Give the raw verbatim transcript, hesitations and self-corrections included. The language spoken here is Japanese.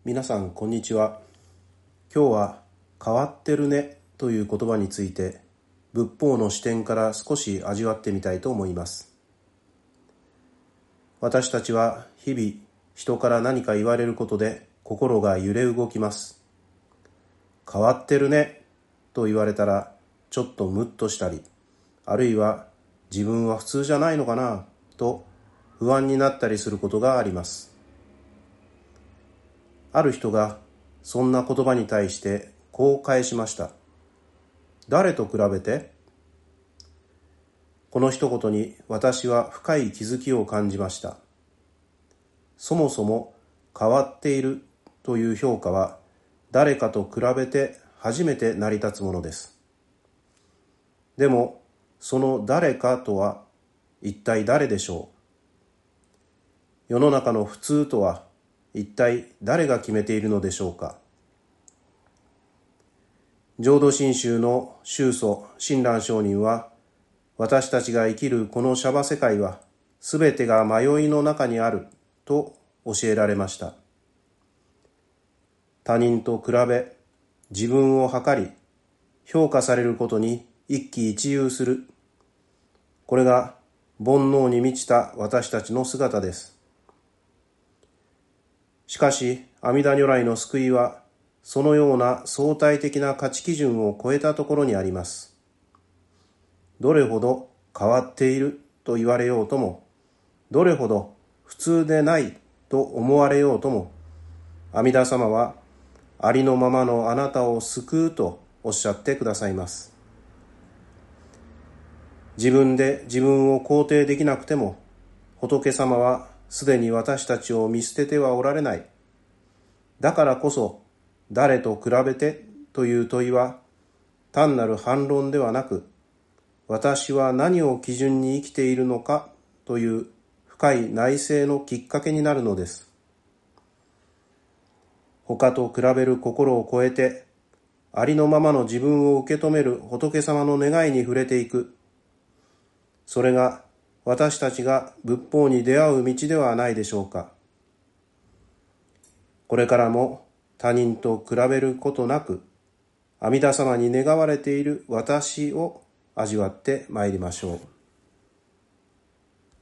皆さんこんにちは。今日は変わってるねという言葉について仏法の視点から少し味わってみたいと思います。私たちは日々人から何か言われることで心が揺れ動きます。変わってるねと言われたらちょっとムッとしたり、あるいは自分は普通じゃないのかなと不安になったりすることがあります。ある人がそんな言葉に対してこう返しました。誰と比べて？この一言に私は深い気づきを感じました。そもそも変わっているという評価は誰かと比べて初めて成り立つものです。でもその誰かとは一体誰でしょう？世の中の普通とは一体誰が決めているのでしょうか？浄土真宗の宗祖親鸞上人は、私たちが生きるこの娑婆世界はすべてが迷いの中にあると教えられました。他人と比べ、自分を測り、評価されることに一喜一憂する。これが煩悩に満ちた私たちの姿です。しかし、阿弥陀如来の救いは、そのような相対的な価値基準を超えたところにあります。どれほど変わっていると言われようとも、どれほど普通でないと思われようとも、阿弥陀様はありのままのあなたを救うとおっしゃってくださいます。自分で自分を肯定できなくても、仏様はすでに私たちを見捨ててはおられない。だからこそ、誰と比べてという問いは、単なる反論ではなく、私は何を基準に生きているのかという深い内省のきっかけになるのです。他と比べる心を超えて、ありのままの自分を受け止める仏様の願いに触れていく。それが私たちが仏法に出会う道ではないでしょうか。これからも他人と比べることなく、阿弥陀様に願われている私を味わってまいりましょう。